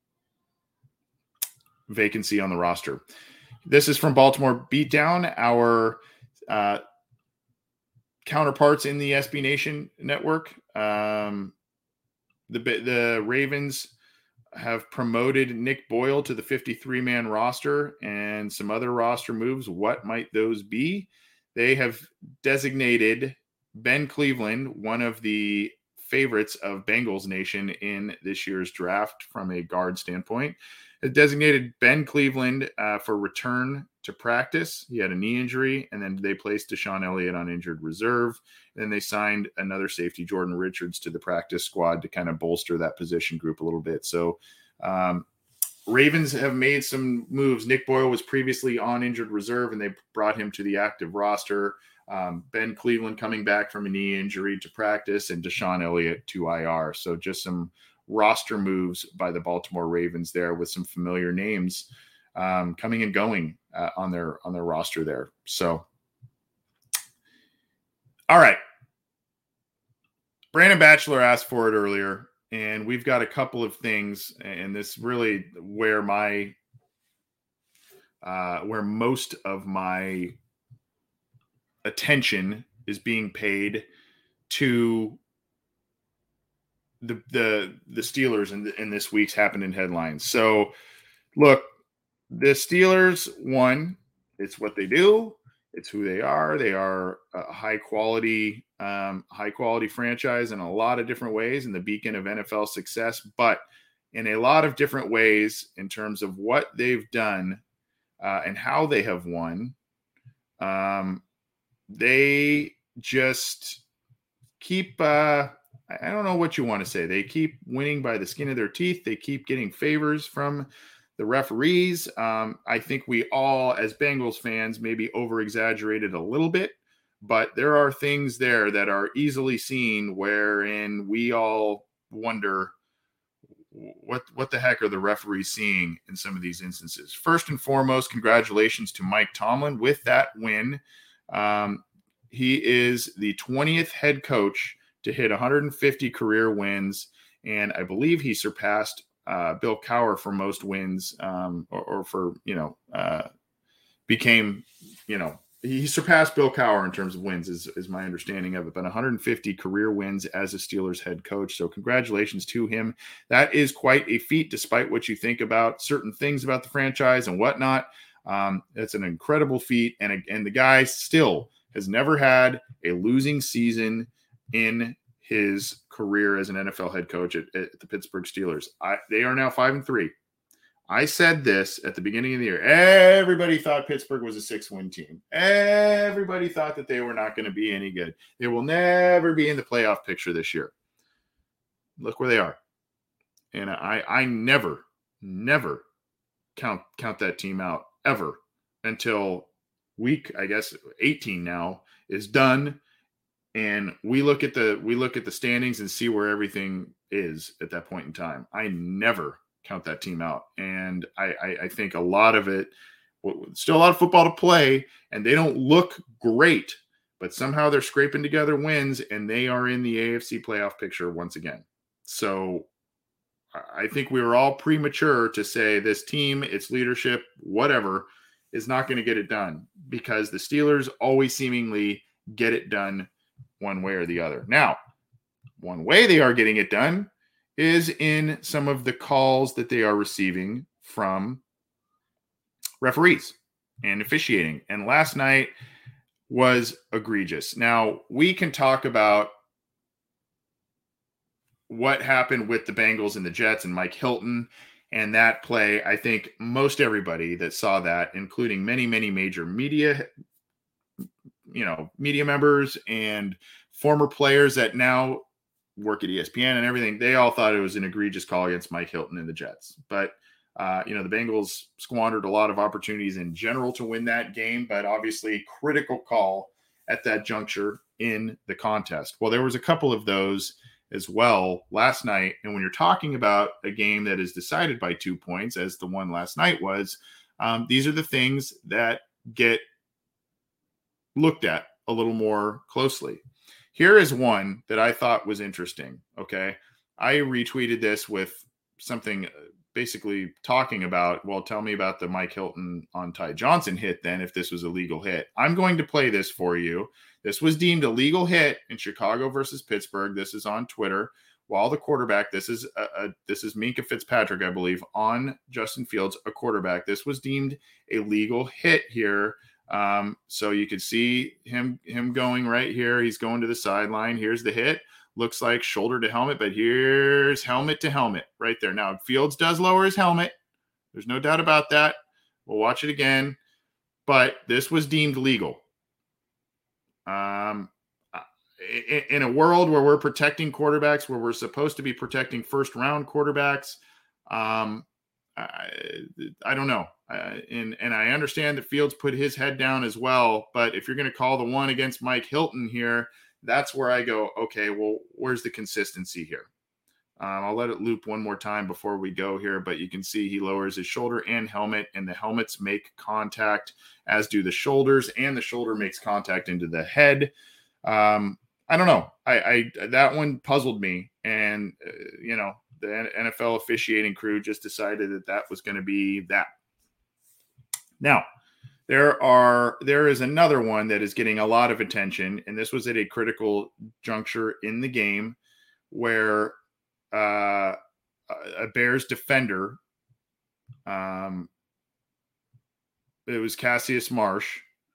vacancy on the roster. This is from Baltimore Beatdown, our uh, counterparts in the S B Nation network. Um, the the Ravens have promoted Nick Boyle to the fifty-three man roster and some other roster moves. What might those be? They have designated Ben Cleveland, one of the favorites of Bengals Nation in this year's draft from a guard standpoint, has designated Ben Cleveland uh, for return to practice. He had a knee injury, and then they placed Deshaun Elliott on injured reserve. And then they signed another safety, Jordan Richards, to the practice squad to kind of bolster that position group a little bit. So um, Ravens have made some moves. Nick Boyle was previously on injured reserve, and they brought him to the active roster. Um, Ben Cleveland coming back from a knee injury to practice, and Deshaun Elliott to I R. So just some roster moves by the Baltimore Ravens there with some familiar names um, coming and going uh, on their on their roster there. So, all right. Brandon Batchelor asked for it earlier. and we've got a couple of things, and this really where my uh, where most of my attention is being paid to the the the Steelers in, in this week's happened headlines. So, look, the Steelers won. It's what they do. It's who they are. They are a high quality, um, high quality franchise in a lot of different ways, and the beacon of N F L success. But in a lot of different ways, in terms of what they've done uh, and how they have won, um, they just keep. Uh, I don't know what you want to say. They keep winning by the skin of their teeth. They keep getting favors from the referees. Um, I think we all, as Bengals fans, maybe over-exaggerated a little bit, but there are things there that are easily seen wherein we all wonder what what the heck are the referees seeing in some of these instances. First and foremost, congratulations to Mike Tomlin with that win. Um, he is the twentieth head coach to hit one hundred fifty career wins, and I believe he surpassed uh, Bill Cowher for most wins, um, or, or for, you know, uh, became, you know, he surpassed Bill Cowher in terms of wins is, is my understanding of it, but one hundred fifty career wins as a Steelers head coach. So congratulations to him. That is quite a feat, despite what you think about certain things about the franchise and whatnot. Um, it's an incredible feat. And, and the guy still has never had a losing season in his career as an N F L head coach at, at the Pittsburgh Steelers. I, they are now five and three. I said this at the beginning of the year. Everybody thought Pittsburgh was a six-win team. Everybody thought that they were not going to be any good. They will never be in the playoff picture this year. Look where they are. And I, I never, never count count that team out ever until week, I guess, eighteen now is done. And we look at the we look at the standings and see where everything is at that point in time. I never count that team out, and I, I, I think a lot of it, still a lot of football to play, and they don't look great, but somehow they're scraping together wins, and they are in the A F C playoff picture once again. So I think we were all premature to say this team, its leadership, whatever, is not going to get it done, because the Steelers always seemingly get it done one way or the other. Now, one way they are getting it done is in some of the calls that they are receiving from referees and officiating. And last night was egregious. Now, we can talk about what happened with the Bengals and the Jets and Mike Hilton and that play. I think most everybody that saw that, including many, many major media you know, media members and former players that now work at E S P N and everything, they all thought it was an egregious call against Mike Hilton and the Jets. But, uh, you know, the Bengals squandered a lot of opportunities in general to win that game, but obviously critical call at that juncture in the contest. Well, there was a couple of those as well last night. And when you're talking about a game that is decided by two points, as the one last night was, um, these are the things that get looked at a little more closely. Here is one that I thought was interesting. Okay. I retweeted this with something basically talking about, well, tell me about the Mike Hilton on Ty Johnson hit then, if this was a legal hit. I'm going to play this for you. This was deemed a legal hit in Chicago versus Pittsburgh. This is on Twitter. While the quarterback, this is a, a, this is Minkah Fitzpatrick, I believe, on Justin Fields, a quarterback. This was deemed a legal hit here. Um, so you could see him, him going right here. He's going to the sideline. Here's the hit. Looks like shoulder to helmet, but here's helmet to helmet right there. Now, Fields does lower his helmet. There's no doubt about that. We'll watch it again. But this was deemed legal. Um, in, in a world where we're protecting quarterbacks, where we're supposed to be protecting first-round quarterbacks, um, I, I don't know. Uh, and, and I understand that Fields put his head down as well. But if you're going to call the one against Mike Hilton here, that's where I go, okay, well, where's the consistency here? Um, I'll let it loop one more time before we go here, but you can see he lowers his shoulder and helmet, and the helmets make contact, as do the shoulders, and the shoulder makes contact into the head. Um, I don't know. I, I that one puzzled me and, uh, you know, the N F L officiating crew just decided that that was going to be that. Now, there are there is another one that is getting a lot of attention, and this was at a critical juncture in the game where uh, a Bears defender, um, it was Cassius Marsh,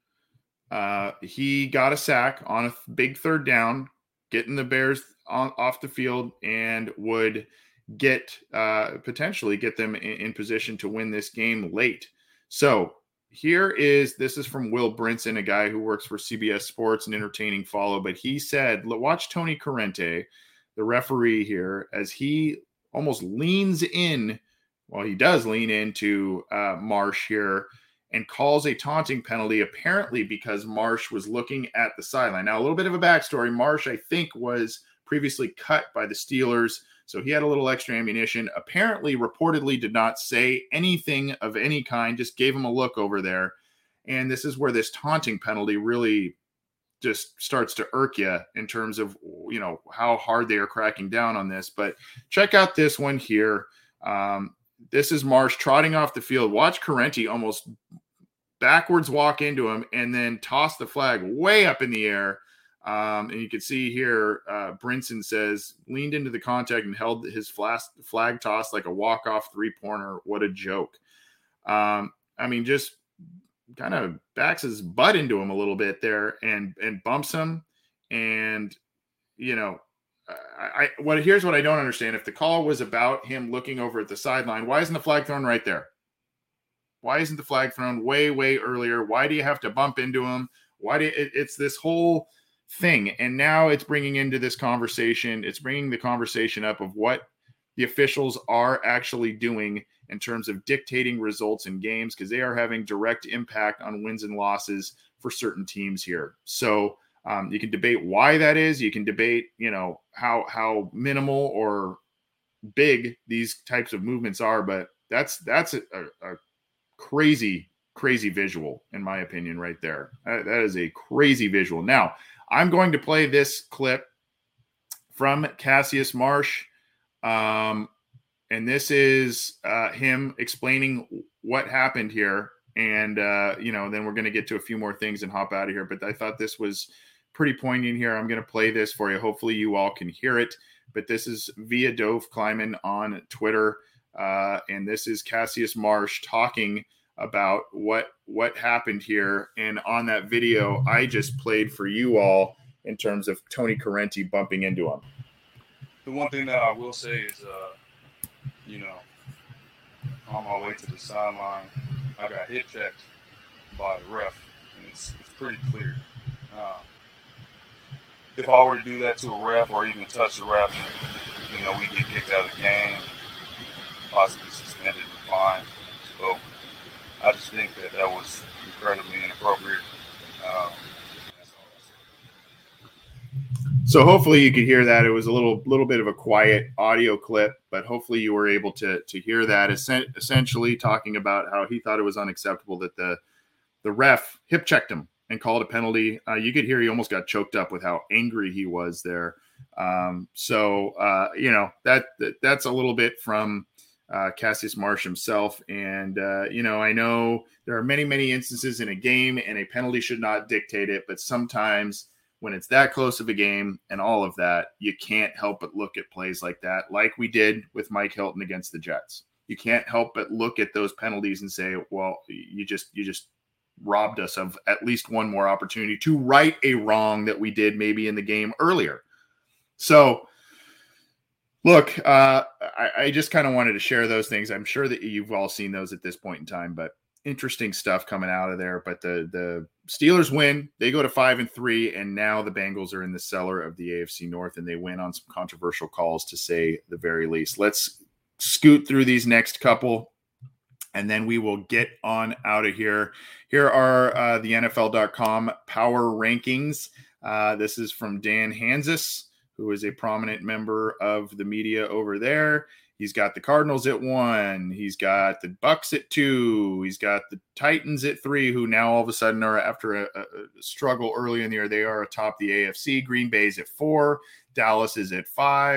uh, he got a sack on a big third down, getting the Bears on, off the field, and would get uh, potentially get them in, in position to win this game late. So here is, this is from Will Brinson, a guy who works for C B S Sports, an entertaining follow, but he said, watch Tony Corrente, the referee here, as he almost leans in, well, he does lean into uh, Marsh here and calls a taunting penalty, apparently because Marsh was looking at the sideline. Now, a little bit of a backstory. Marsh, I think, was previously cut by the Steelers, so he had a little extra ammunition. Apparently, reportedly did not say anything of any kind, just gave him a look over there. And this is where this taunting penalty really just starts to irk you in terms of, you know, how hard they are cracking down on this. But check out this one here. Um, this is Marsh trotting off the field. Watch Corrente almost backwards walk into him and then toss the flag way up in the air. Um, and you can see here, uh, Brinson says, leaned into the contact and held his flag, flag toss like a walk-off three-pointer. What a joke. Um, I mean, just kind of backs his butt into him a little bit there and and bumps him. And, you know, I, I what here's what I don't understand. If the call was about him looking over at the sideline, why isn't the flag thrown right there? Why isn't the flag thrown way, way earlier? Why do you have to bump into him? Why do you, it, it's this whole thing. And now it's bringing into this conversation. It's bringing the conversation up of what the officials are actually doing in terms of dictating results in games, because they are having direct impact on wins and losses for certain teams here. So um, you can debate why that is. You can debate, you know, how, how minimal or big these types of movements are, but that's, that's a, a, a crazy, crazy visual in my opinion right there. That, that is a crazy visual. Now, I'm going to play this clip from Cassius Marsh. Um, and this is uh, him explaining what happened here. And, uh, you know, then we're going to get to a few more things and hop out of here. But I thought this was pretty poignant here. I'm going to play this for you. Hopefully you all can hear it. But this is via Dove Kleiman on Twitter. Uh, and this is Cassius Marsh talking about what what happened here. And on that video I just played for you all in terms of Tony Corrente bumping into him. The one thing that I will say is, uh, you know, on my way to the sideline, I got hip checked by the ref, and it's, it's pretty clear. Uh, if I were to do that to a ref or even touch the ref, you know, we get kicked out of the game, possibly suspended and fined. So I just think that that was incredibly inappropriate. Um, So hopefully you could hear that. It was a little little bit of a quiet audio clip, but hopefully you were able to to hear that. Essentially talking about how he thought it was unacceptable that the the ref hip checked him and called a penalty. Uh, you could hear he almost got choked up with how angry he was there. Um, so uh, you know that, that that's a little bit from uh, Cassius Marsh himself. And uh, you know I know there are many many instances in a game, and a penalty should not dictate it, but sometimes when it's that close of a game and all of that, you can't help but look at plays like that, like we did with Mike Hilton against the Jets. You can't help but look at those penalties and say, well, you just you just robbed us of at least one more opportunity to right a wrong that we did maybe in the game earlier. So, look, uh, I, I just kind of wanted to share those things. I'm sure that you've all seen those at this point in time, but interesting stuff coming out of there. But the the Steelers win. They go to five and three, and now the Bengals are in the cellar of the A F C North, and they win on some controversial calls, to say the very least. Let's scoot through these next couple, and then we will get on out of here. Here are uh, the N F L dot com power rankings. Uh, this is from Dan Hanzus, who is a prominent member of the media over there. He's got the Cardinals at one. He's got the Bucks at two. He's got the Titans at three, who now all of a sudden are, after a, a struggle early in the year, they are atop the A F C. Green Bay's at four. Dallas is at five.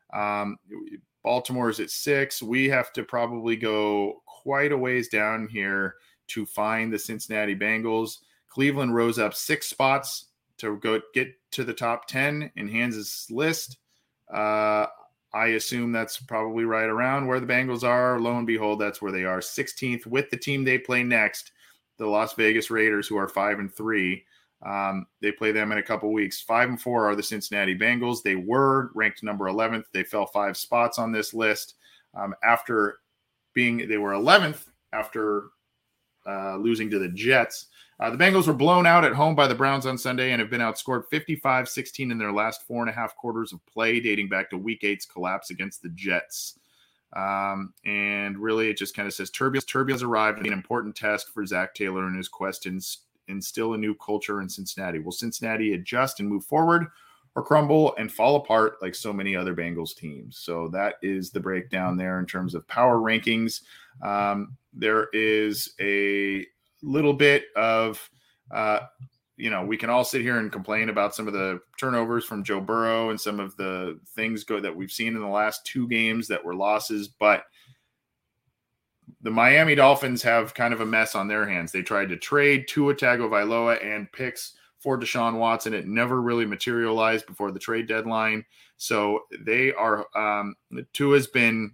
Um, Baltimore is at six. We have to probably go quite a ways down here to find the Cincinnati Bengals. Cleveland rose up six spots to go get to the top ten in Hans's list. Uh, I assume that's probably right around where the Bengals are. Lo and behold, that's where they are, sixteenth, with the team they play next, the Las Vegas Raiders, who are five and three. Um, they play them in a couple weeks. Five and four are the Cincinnati Bengals. They were ranked number eleventh. They fell five spots on this list um, after being. They were eleventh after uh, losing to the Jets. Uh, the Bengals were blown out at home by the Browns on Sunday and have been outscored fifty-five sixteen in their last four and a half quarters of play, dating back to Week eight's collapse against the Jets. Um, and really, it just kind of says turbulence, turbulence arrived at an important test for Zach Taylor and his quest to instill a new culture in Cincinnati. Will Cincinnati adjust and move forward, or crumble and fall apart like so many other Bengals teams? So that is the breakdown there in terms of power rankings. Um, there is a little bit of, uh, you know, we can all sit here and complain about some of the turnovers from Joe Burrow and some of the things go that we've seen in the last two games that were losses, but the Miami Dolphins have kind of a mess on their hands. They tried to trade Tua Tagovailoa and picks for Deshaun Watson. It never really materialized before the trade deadline. So they are, um, Tua's been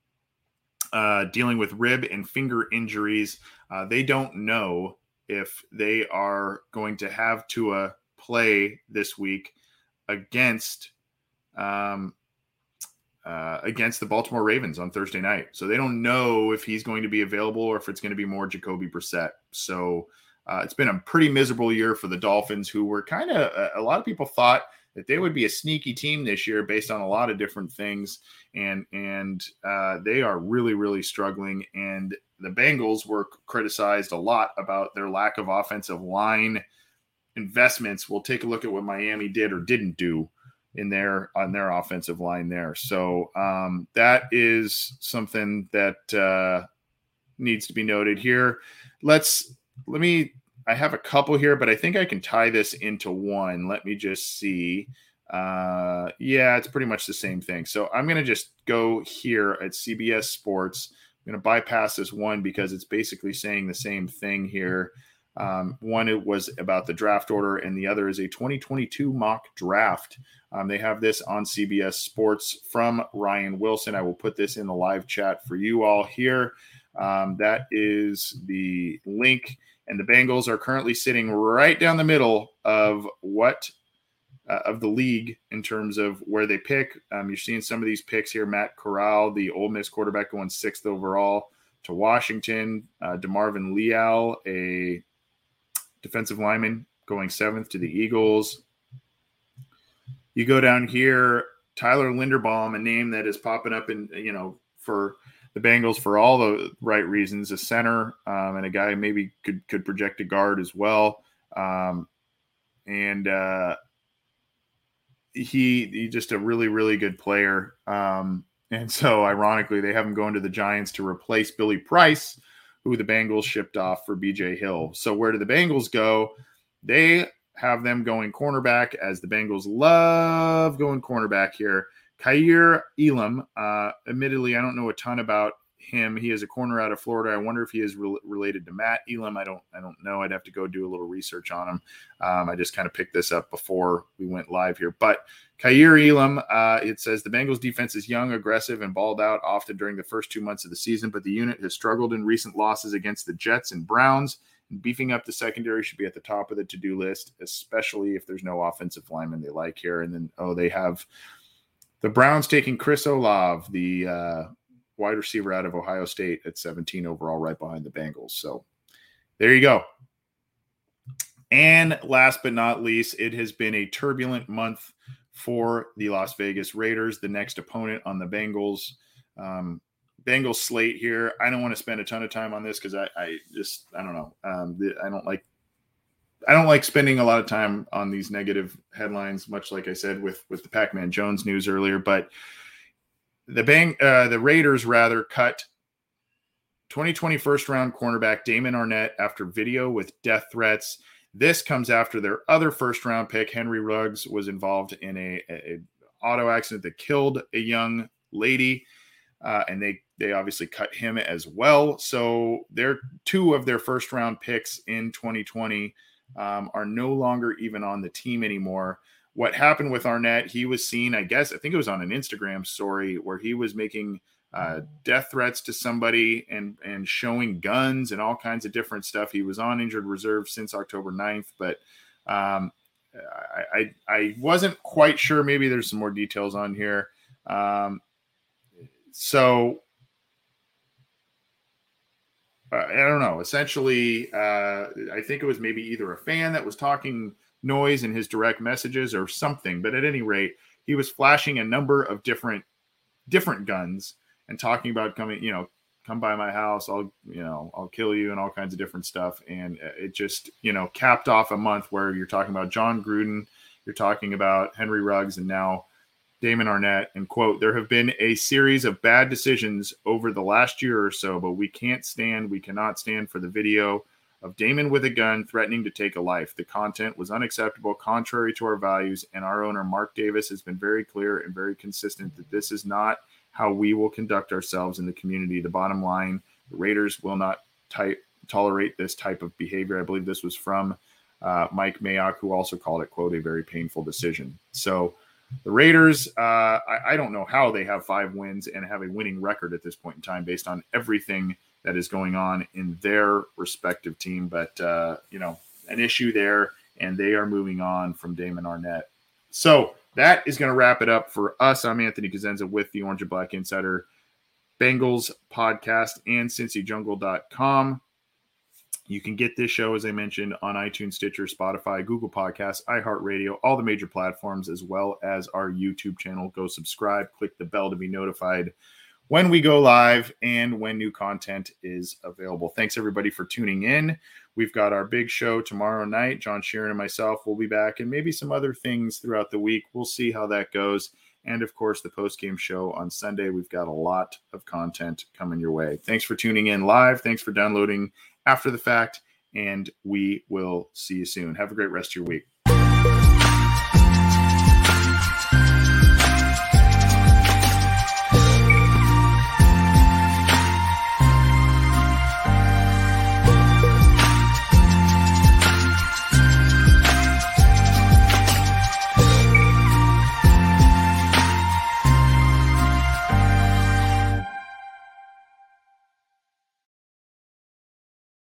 uh, dealing with rib and finger injuries. Uh, they don't know if they are going to have Tua play this week against um, uh, against the Baltimore Ravens on Thursday night. So they don't know if he's going to be available or if it's going to be more Jacoby Brissett. So uh, it's been a pretty miserable year for the Dolphins, who were kind of – a lot of people thought that they would be a sneaky team this year based on a lot of different things. And, and uh, they are really, really struggling. And the Bengals were criticized a lot about their lack of offensive line investments. We'll take a look at what Miami did or didn't do in their on their offensive line there. So um, that is something that uh, needs to be noted here. Let's let me. I have a couple here, but I think I can tie this into one. Let me just see. Uh, yeah, it's pretty much the same thing. So I'm going to just go here at C B S Sports. I'm going to bypass this one because it's basically saying the same thing here. Um, one, it was about the draft order, and the other is a twenty twenty-two mock draft. Um, they have this on C B S Sports from Ryan Wilson. I will put this in the live chat for you all here. Um, that is the link. And the Bengals are currently sitting right down the middle of what uh, of the league in terms of where they pick. Um, you're seeing some of these picks here. Matt Corral, the Ole Miss quarterback, going sixth overall to Washington. Uh, DeMarvin Leal, a defensive lineman, going seventh to the Eagles. You go down here, Tyler Linderbaum, a name that is popping up in, you know, for the Bengals for all the right reasons, a center um, and a guy maybe could, could project a guard as well. Um, and uh, he, he just a really, really good player. Um, and so ironically, they have him going to the Giants to replace Billy Price, who the Bengals shipped off for B J Hill. So where do the Bengals go? They have them going cornerback, as the Bengals love going cornerback here. Kaiir Elam, uh, admittedly, I don't know a ton about him. He is a corner out of Florida. I wonder if he is re- related to Matt Elam. I don't, I don't know. I'd have to go do a little research on him. Um, I just kind of picked this up before we went live here. But Kaiir Elam, uh, it says the Bengals defense is young, aggressive, and balled out often during the first two months of the season, but the unit has struggled in recent losses against the Jets and Browns. And beefing up the secondary should be at the top of the to-do list, especially if there's no offensive lineman they like here. And then, oh, they have the Browns taking Chris Olave, the uh, wide receiver out of Ohio State, at seventeen overall, right behind the Bengals. So there you go. And last but not least, it has been a turbulent month for the Las Vegas Raiders, the next opponent on the Bengals. Um, Bengals slate here. I don't want to spend a ton of time on this because I, I just, I don't know. Um, the, I don't like I don't like spending a lot of time on these negative headlines, much like I said with, with the Pac-Man Jones news earlier. But the bang, uh, the Raiders rather cut twenty twenty first round cornerback Damon Arnett after video with death threats. This comes after their other first round pick, Henry Ruggs, was involved in a, a auto accident that killed a young lady. Uh, and they they obviously cut him as well. So they're two of their first round picks in twenty twenty um, are no longer even on the team anymore. What happened with Arnett, he was seen, I guess, I think it was on an Instagram story where he was making uh, death threats to somebody and, and showing guns and all kinds of different stuff. He was on injured reserve since October ninth, but um, I, I, I wasn't quite sure. Maybe there's some more details on here. Um, so uh, I don't know. Essentially, uh, I think it was maybe either a fan that was talking noise in his direct messages or something, but at any rate, he was flashing a number of different different guns and talking about coming, you know, come by my house, I'll, you know, I'll kill you and all kinds of different stuff. And it just, you know, capped off a month where you're talking about John Gruden, you're talking about Henry Ruggs, and now Damon Arnett. And quote, there have been a series of bad decisions over the last year or so, but we can't stand, we cannot stand for the video of Damon with a gun threatening to take a life. The content was unacceptable, contrary to our values, and our owner, Mark Davis, has been very clear and very consistent that this is not how we will conduct ourselves in the community. The bottom line, the Raiders will not type, tolerate this type of behavior. I believe this was from uh, Mike Mayock, who also called it, quote, a very painful decision. So the Raiders, uh, I, I don't know how they have five wins and have a winning record at this point in time based on everything that is going on in their respective team. But, uh, you know, an issue there, and they are moving on from Damon Arnett. So that is going to wrap it up for us. I'm Anthony Cosenza with the Orange and Black Insider Bengals podcast and Cincy Jungle dot com. You can get this show, as I mentioned, on iTunes, Stitcher, Spotify, Google Podcasts, iHeartRadio, all the major platforms, as well as our YouTube channel. Go subscribe, click the bell to be notified when we go live and when new content is available. Thanks, everybody, for tuning in. We've got our big show tomorrow night. John Sheeran and myself will be back, and maybe some other things throughout the week. We'll see how that goes. And, of course, the post-game show on Sunday. We've got a lot of content coming your way. Thanks for tuning in live. Thanks for downloading after the fact, and we will see you soon. Have a great rest of your week.